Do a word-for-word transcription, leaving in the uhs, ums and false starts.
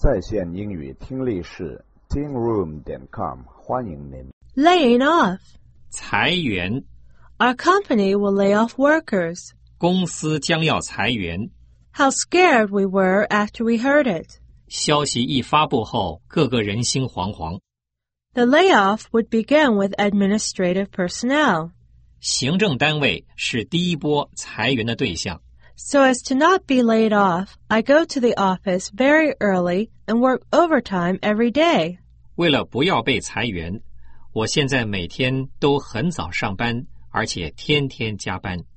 在线英语听力室 teen room 点 com 欢迎您。 Laying off. 裁员， Our company will lay off workers. 公司将要裁员。 How scared we were after we heard it. 消息一发布后，个个人心惶惶。 The layoff would begin with administrative personnel. 行政单位是第一波裁员的对象。 So as to not be laid off, I go to the office very early and work overtime every day. 为了不要被裁员，我现在每天都很早上班，而且天天加班。